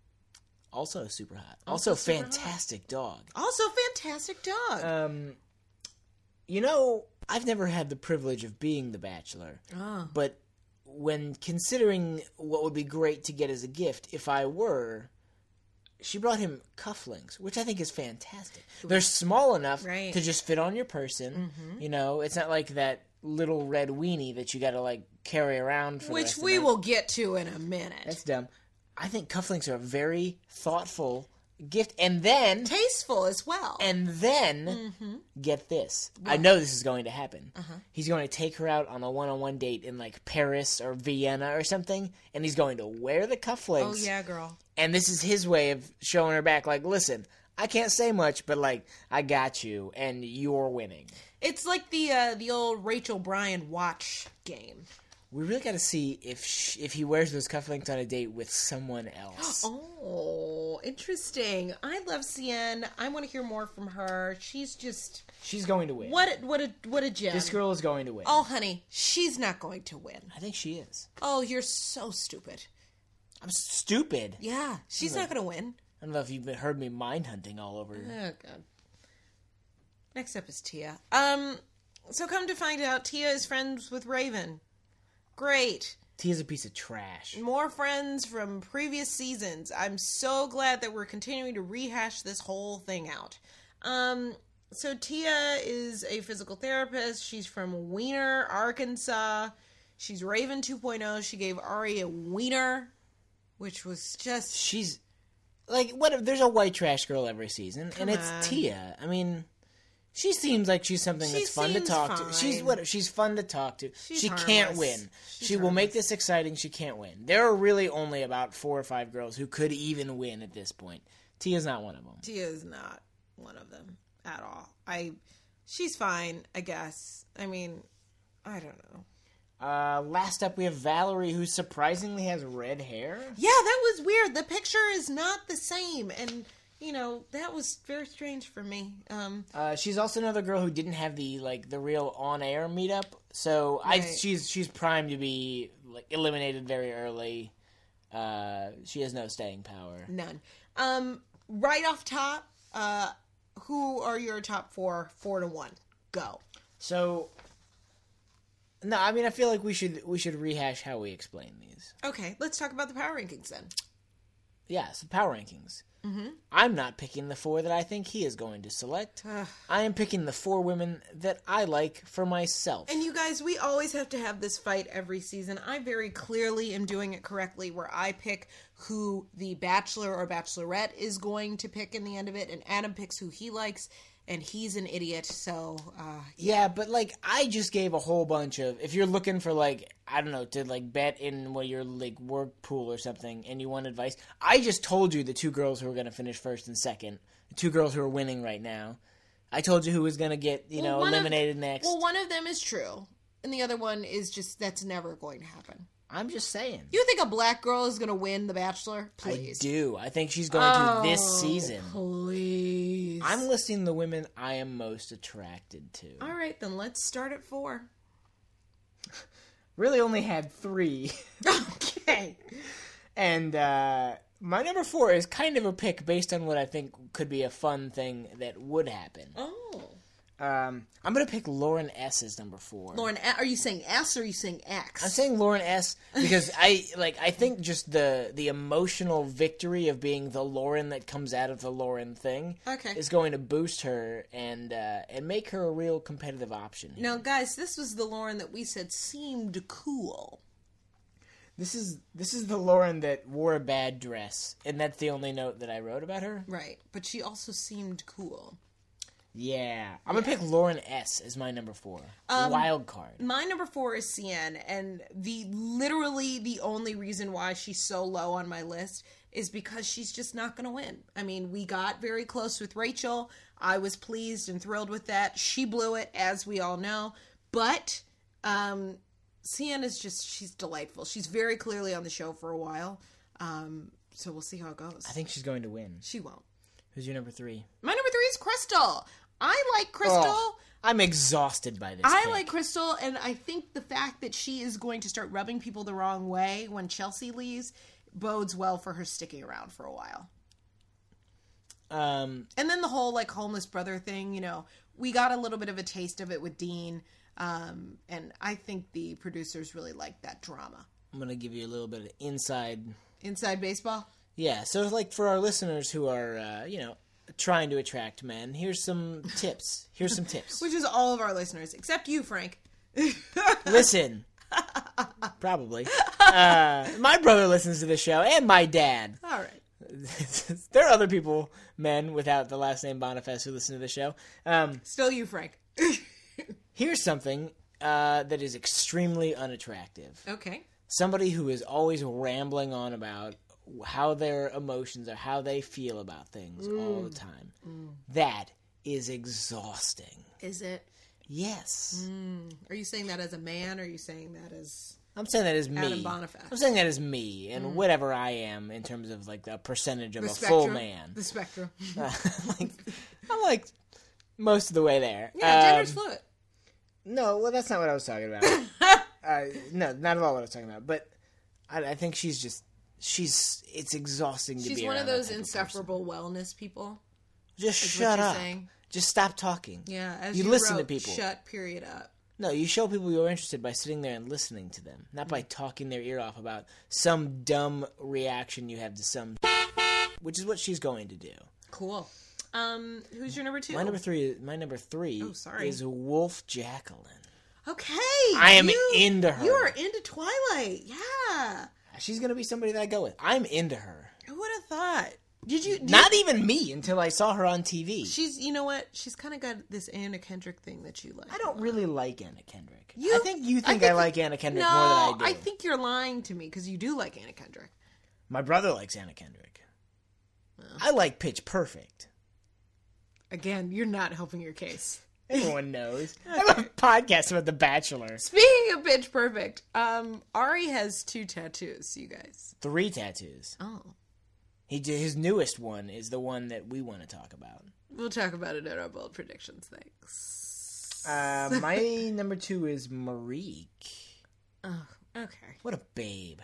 Also super hot. Also Also, super hot. fantastic dog. Also, fantastic dog. Um, you know, I've never had the privilege of being the Bachelor, oh. but when considering what would be great to get as a gift, if I were, she brought him cufflinks, which I think is fantastic. They're small enough Right. to just fit on your person. You know, it's not like that little red weenie that you got to like carry around for the Which rest of we the night. will get to in a minute. That's dumb. I think cufflinks are a very thoughtful gift, and then Tasteful as well. and then Mm-hmm. get this. I know this is going to happen. Uh-huh. He's going to take her out on a one-on-one date in like Paris or Vienna or something, and he's going to wear the cufflinks. oh, yeah, girl. And this is his way of showing her back, like, listen, I can't say much, but like, I got you, and you're winning. It's like the uh, the old Rachel Bryan watch game. We really got to see if sh if he wears those cufflinks on a date with someone else. Oh, interesting. I love C N. I want to hear more from her. She's just She's going to win. what a, what a what a gem. This girl is going to win. Oh, honey, she's not going to win. I think she is. Oh, you're so stupid. I'm stupid. Yeah, she's not going to win. I don't know if you've been- heard me mind hunting all over. Oh God. Next up is Tia. Um, so come to find out, Tia is friends with Raven. Great. Tia's a piece of trash. More friends from previous seasons. I'm so glad that we're continuing to rehash this whole thing out. Um, so Tia is a physical therapist. She's from Wiener, Arkansas. She's Raven two point oh. She gave Ari a wiener, which was just... She's, like, what? There's a white trash girl every season, Come and it's on. Tia. I mean, she seems like she's something She that's fun to seems talk fine. to. She's what? She's fun to talk to. She's she harmless. can't win. She's she will make harmless. this exciting. She can't win. There are really only about four or five girls who could even win at this point. Tia's not one of them. Tia is not one of them at all. I, she's fine, I guess. I mean, I don't know. Uh, last up, we have Valerie, who surprisingly has red hair. Yeah, that was weird. The picture is not the same, and you know that was very strange for me. Um, Uh, she's also another girl who didn't have the like the real on-air meetup, so I Right. she's she's primed to be like eliminated very early. Uh, she has no staying power. none. Um, right off top, uh, who are your top four? Four to one. Go. So, no, I mean I feel like we should we should rehash how we explain these. Okay, let's talk about the power rankings then. Yeah, so power rankings. Mm-hmm. I'm not picking the four that I think he is going to select. I am picking the four women that I like for myself. And you guys, we always have to have this fight every season. I very clearly am doing it correctly where I pick who the bachelor or bachelorette is going to pick in the end of it, and Adam picks who he likes, and he's an idiot, so, uh, Yeah, but like I just gave a whole bunch of if you're looking for like I don't know to like bet in what your like work pool or something and you want advice, I just told you the two girls who are going to finish first and second, the two girls who are winning right now. I told you who was going to get, you Well, know, one of- eliminated next. well, one of them is true, and the other one is just, that's never going to happen. I'm just saying. You think a black girl is going to win The Bachelor? I Please. do. I think she's going to this Oh, season. Please. I'm listing the women I am most attracted to. All right, then let's start at four. Really only had three. Okay. And uh, my number four is kind of a pick based on what I think could be a fun thing that would happen. Oh. Um, I'm going to pick Lauren S as number four. Lauren, are you saying S or are you saying X? I'm saying Lauren S because I like I think just the the emotional victory of being the Lauren that comes out of the Lauren thing Okay. is going to boost her and uh, and make her a real competitive option. here. Now, guys, this was the Lauren that we said seemed cool. This is this is the Lauren that wore a bad dress, and that's the only note that I wrote about her. Right. But she also seemed cool. Yeah, I'm gonna pick Lauren S as my number four. Um, Wild card. My number four is Cien, and the literally the only reason why she's so low on my list is because she's just not going to win. I mean, we got very close with Rachel. I was pleased and thrilled with that. She blew it, as we all know. But um, Cien is just, she's delightful. She's very clearly on the show for a while. Um, so we'll see how it goes. I think she's going to win. She won't. Who's your number three? My number three is Crystal. I like Crystal. Oh, I'm exhausted by this. I pick. like Crystal, and I think the fact that she is going to start rubbing people the wrong way when Chelsea leaves bodes well for her sticking around for a while. Um, And then the whole, like, homeless brother thing, you know, we got a little bit of a taste of it with Dean, um, and I think the producers really liked that drama. I'm gonna give you a little bit of inside. Inside baseball? Yeah, so like for our listeners who are, uh, you know, trying to attract men, here's some tips. Here's some tips. Which is all of our listeners, except you, Frank. Listen. Probably. Uh, my brother listens to the show, and my dad. All right. There are other people, men without the last name Boniface, who listen to the show. Um, Still you, Frank. here's something uh, that is extremely unattractive. Okay. Somebody who is always rambling on about how their emotions are, how they feel about things all the time. That is exhausting. Is it? Yes. Are you saying that as a man, or are you saying that as... I'm saying that as me. Adam Boniface. I'm saying that as me, and whatever I am in terms of like the percentage of The a spectrum? full man. The spectrum. like, I'm like most of the way there. Yeah, gender's Um, fluid. No, well, that's not what I was talking about. uh, no, not at all what I was talking about. But I, I think she's just she's it's exhausting to She's be one around of that those type person. insufferable wellness people. Just is shut what you're up. saying. Just stop talking. Yeah, as you, you, listen wrote, to people. Shut period up. No, you show people you're interested by sitting there and listening to them, not by talking their ear off about some dumb reaction you have to some, which is what she's going to do. Cool. Um, who's your number two? My number three. My number three. Oh, sorry. Is Wolf Jacqueline. Okay. I am you, into her. You are into Twilight. Yeah. She's gonna be somebody that I go with. I'm into her. I would have thought. Did you? Did Not even me until I saw her on T V. She's, you know what? She's kind of got this Anna Kendrick thing that you like. I don't really like Anna Kendrick. You- I think you I think I, think- like Anna Kendrick no, more than I do. I think you're lying to me because you do like Anna Kendrick. My brother likes Anna Kendrick. I like Pitch Perfect. Again, you're not helping your case. Everyone knows. I have a podcast about The Bachelor. Speaking of Pitch Perfect, um, Ari has two tattoos. You guys. Three tattoos. Oh, He did, his newest one is the one that we want to talk about. we'll talk about it at our bold predictions. Thanks. Uh, my number two is Marique. Oh, okay. What a babe.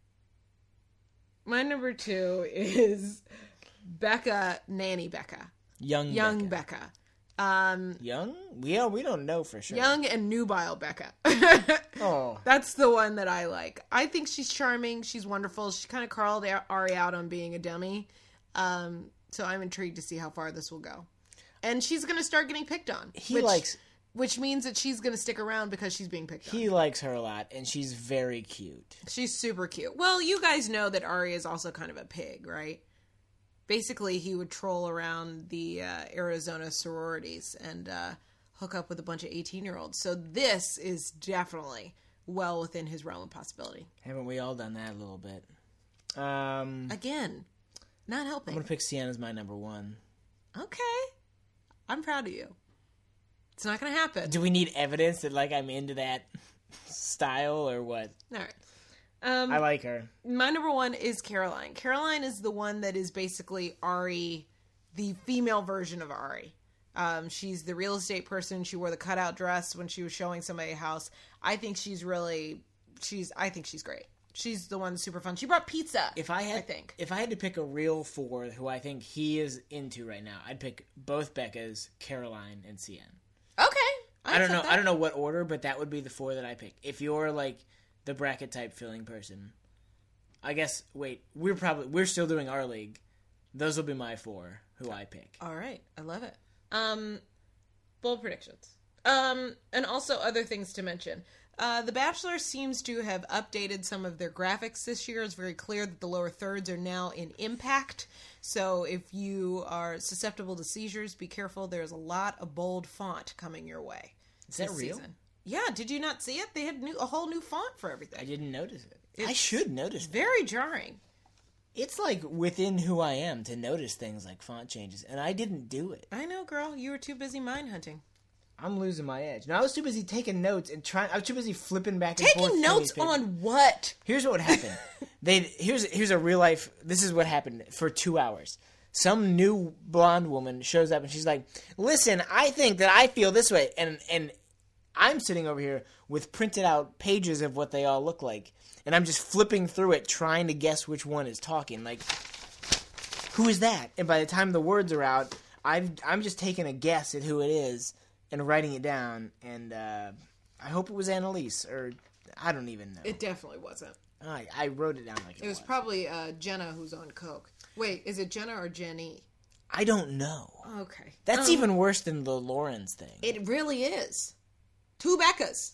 My number two is Becca, Nanny Becca, Young young Becca. Becca. Um, Young? We, yeah, we don't know for sure. young and nubile Becca. Oh. That's the one that I like. I think she's charming. She's wonderful. She kind of called Ari out on being a dummy. Um, so I'm intrigued to see how far this will go. And she's going to start getting picked on. He which, likes... Which means that she's going to stick around because she's being picked on. He likes her a lot, and she's very cute. She's super cute. Well, you guys know that Ari is also kind of a pig, right? Basically, he would troll around the uh, Arizona sororities and uh, hook up with a bunch of eighteen-year-olds. So this is definitely well within his realm of possibility. Haven't we all done that a little bit? Um, Again, not I'm helping. going to pick Sienna as my number one. Okay. I'm proud of you. It's not going to happen. Do we need evidence that, like, I'm into that style or what? All right. Um, I like her. my number one is Caroline. Caroline is the one that is basically Ari, the female version of Ari. Um, she's the real estate person. She wore the cutout dress when she was showing somebody a house. I think she's really, she's, I think she's great. She's the one that's super fun. She brought pizza. If I had, I think. if I had to pick a real four who I think he is into right now, I'd pick both Beccas, Caroline, and Sienna. Okay. I, don't know. accept that. I don't know what order, but that would be the four that I pick. If you're like the bracket type filling person, I guess. Wait, we're probably we're still doing our league. Those will be my four who I pick. All right. I love it. Um, bold predictions. Um, and also other things to mention. Uh, The Bachelor seems to have updated some of their graphics this year. It's very clear that the lower thirds are now in impact. So if you are susceptible to seizures, be careful. There's a lot of bold font coming your way. Is that this real? season. Yeah, did you not see it? They had new, a whole new font for everything. I didn't notice it. I It's should notice that. Very jarring. It's like within who I am to notice things like font changes, and I didn't do it. I know, girl. You were too busy mind hunting. I'm losing my edge. No, I was too busy taking notes and trying. I was too busy flipping back and forth. Taking on notes these papers. on what? Here's what happened. they here's here's a real life. This is what happened for two hours. Some new blonde woman shows up and she's like, "Listen, I think that I feel this way," and and I'm sitting over here with printed out pages of what they all look like, and I'm just flipping through it trying to guess which one is talking. Like, who is that? And by the time the words are out, I've I'm just taking a guess at who it is and writing it down. And uh, I hope it was Annalise, or I don't even know. It definitely wasn't. I, I wrote it down like it, It was probably uh, Jenna who's on coke. Wait, is it Jenna or Jenny? I don't know. Okay. That's Um, even worse than the Lawrence thing. It really is. Two Beccas.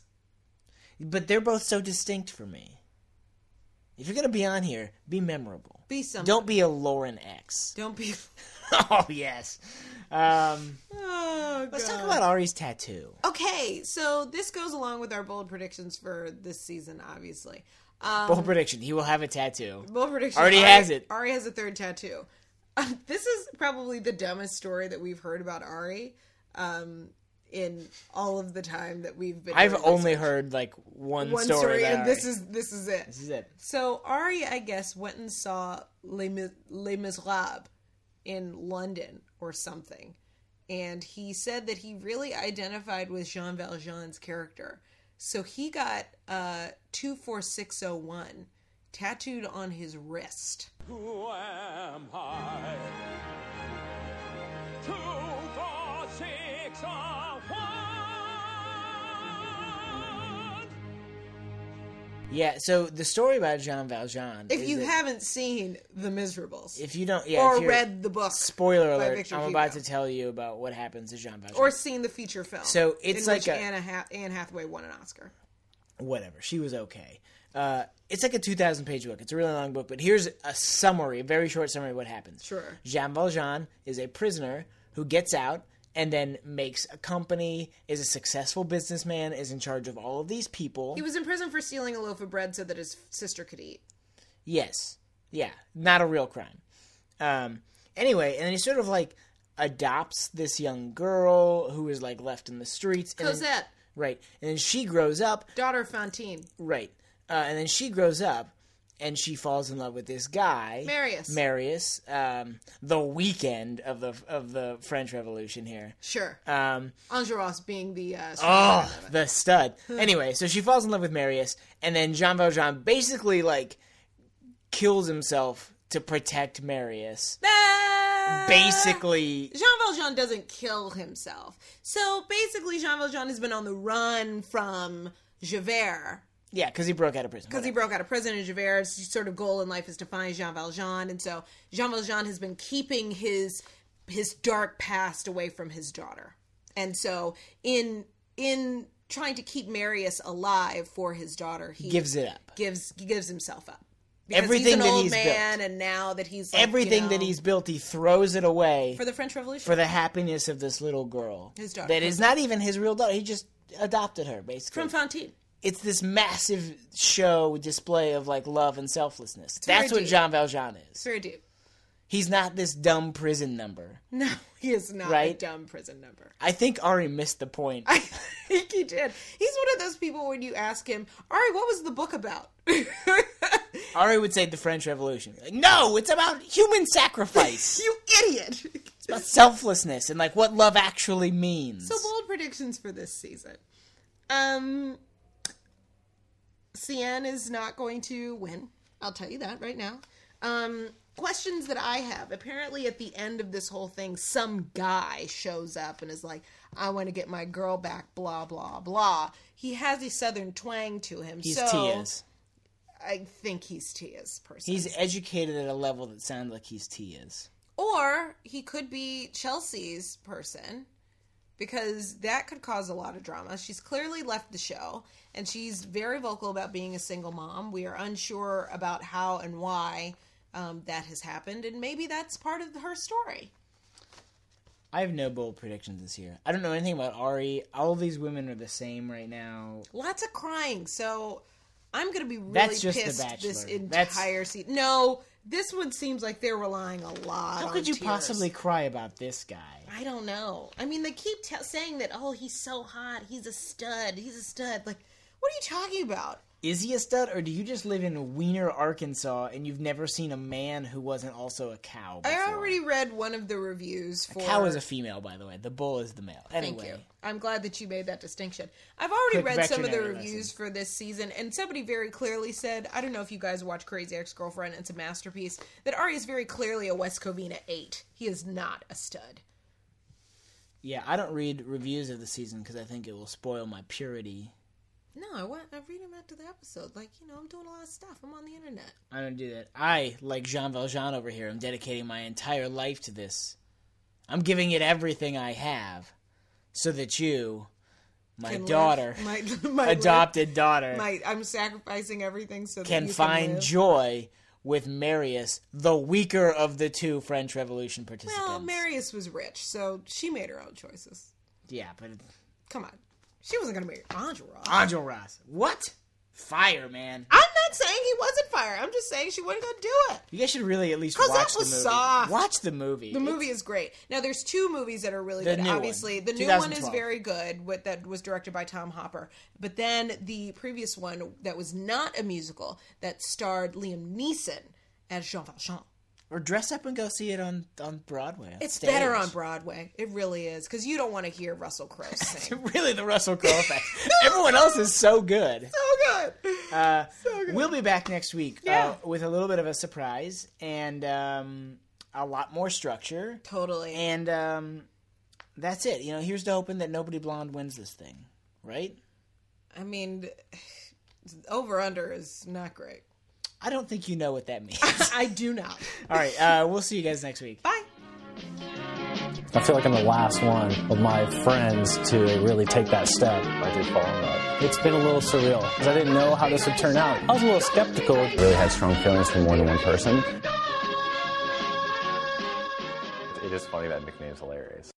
But they're both so distinct for me. If you're going to be on here, be memorable. Be something. Don't be a Lauren X. Don't be... Oh, yes. Um, Oh, let's God. talk about Ari's tattoo. Okay, so this goes along with our bold predictions for this season, obviously. Um, Bold prediction. He will have a tattoo. bold prediction. Already Ari, has it. Ari has a third tattoo. Uh, this is probably the dumbest story that we've heard about Ari um, in all of the time that we've been I've doing only research. heard like one, one story, story, about and Ari. this is this is it. This is it. So Ari, I guess, went and saw Les, Mis- Les Miserables in London or something, and he said that he really identified with Jean Valjean's character. So he got uh, two four six oh one tattooed on his wrist. Who am I? Two, four, six, oh, one. Yeah, so the story about Jean Valjean. If is you that haven't seen The Miserables, if you don't, yeah, or if you're- read the book, spoiler by alert, Victor I'm Hugo, about to tell you about what happens to Jean Valjean. or seen the feature film. So it's in like which a- Anna ha- Anne Hathaway won an Oscar. Whatever, she was okay. Uh, it's like a two thousand page book. It's a really long book, but here's a summary, a very short summary of what happens. Sure. Jean Valjean is a prisoner who gets out and then makes a company, is a successful businessman, is in charge of all of these people. He was in prison for stealing a loaf of bread so that his sister could eat. Yes. Yeah. Not a real crime. Um, anyway, and then he sort of like adopts this young girl who is like left in the streets. And then- Cosette, right. And then she grows up. daughter of Fantine. Right. Uh, and then she grows up and she falls in love with this guy. Marius. Marius. Um, the weekend of the of the French Revolution here. Sure. Um, Enjolras being the uh, Oh, the stud. Anyway, so she falls in love with Marius, and then Jean Valjean basically, like, kills himself to protect Marius. Ah! Basically, Jean Valjean doesn't kill himself. So basically, Jean Valjean has been on the run from Javert. yeah, because he broke out of prison. Because he broke out of prison, and Javert's sort of goal in life is to find Jean Valjean. And so Jean Valjean has been keeping his his dark past away from his daughter. And so in in trying to keep Marius alive for his daughter, he Gives it up. Gives he gives himself up. Because Everything he's an that old he's man, built. and now that he's like, Everything you that know, he's built, he throws it away for the French Revolution. for the happiness of this little girl. His daughter. That is not even his real daughter. He just adopted her, basically. From Fantine. It's this massive show display of, like, love and selflessness. very That's what deep. Jean Valjean is. It's very deep. He's not this dumb prison number. No, he is not a Right? dumb prison number. I think Ari missed the point. I think he did. He's one of those people when you ask him, Ari, what was the book about? Ari would say the French Revolution. Like, no, it's about human sacrifice. You idiot. It's about selflessness and like what love actually means. So bold predictions for this season. Um, Cien is not going to win. I'll tell you that right now. Um, questions that I have. Apparently at the end of this whole thing, some guy shows up and is like, I want to get my girl back, blah, blah, blah. He has a southern twang to him. He's so Tia's. I think he's Tia's person. He's educated at a level that sounds like he's Tia's. Or he could be Chelsea's person, because that could cause a lot of drama. She's clearly left the show, and she's very vocal about being a single mom. We are unsure about how and why um, that has happened, and maybe that's part of her story. I have no bold predictions this year. I don't know anything about Ari. All of these women are the same right now. Lots of crying, so I'm going to be really That's just The pissed Bachelor. this That's- entire season. No, this one seems like they're relying a lot How on could you tears. possibly cry about this guy? I don't know. I mean, they keep t- saying that, oh, he's so hot. He's a stud. He's a stud. Like, what are you talking about? Is he a stud, or do you just live in Wiener, Arkansas, and you've never seen a man who wasn't also a cow before? I already read one of the reviews for... Cow is a female, by the way. The bull is the male. Anyway. Thank you. I'm glad that you made that distinction. I've already Quick read some of the veterinary reviews lesson. for this season, and somebody very clearly said, I don't know if you guys watch Crazy Ex-Girlfriend, it's a masterpiece, that Ari is very clearly a West Covina eight. He is not a stud. Yeah, I don't read reviews of the season because I think it will spoil my purity. No, I, want, I read him after the episode. Like, you know, I'm doing a lot of stuff. I'm on the internet. I don't do that. I, like Jean Valjean over here, am dedicating my entire life to this. I'm giving it everything I have so that you, my Can live. daughter, My, my adopted daughter, My, I'm sacrificing everything so that can you find live. joy with Marius, the weaker of the two French Revolution participants. Well, Marius was rich, so she made her own choices. Yeah, but Come on. She wasn't going to marry Enjolras. Enjolras. What? Fire, man. I'm not saying he wasn't fire. I'm just saying she wasn't going to do it. You guys should really at least 'Cause watch that was the movie. soft. Watch the movie. The movie is great. Now, there's two movies that are really The good. new one, Obviously, the new one is twenty twelve. very good. What that was directed by Tom Hopper. But then the previous one that was not a musical that starred Liam Neeson as Jean Valjean. Or dress up and go see it on, on Broadway. on It's stage. better on Broadway. It really is. Because you don't want to hear Russell Crowe sing. Really, the Russell Crowe effect. Everyone else is so good. So good. Uh, So good. We'll be back next week Yeah. uh, with a little bit of a surprise and um, a lot more structure. Totally. And um, that's it. You know, here's to hoping that Nobody Blonde wins this thing, right? I mean, over under is not great. I don't think you know what that means. I do not. All right, uh, we'll see you guys next week. Bye. I feel like I'm the last one of my friends to really take that step. I did fall in love. It's been a little surreal because I didn't know how this would turn out. I was a little skeptical. Really had strong feelings for more than one person. It is funny that nickname's hilarious.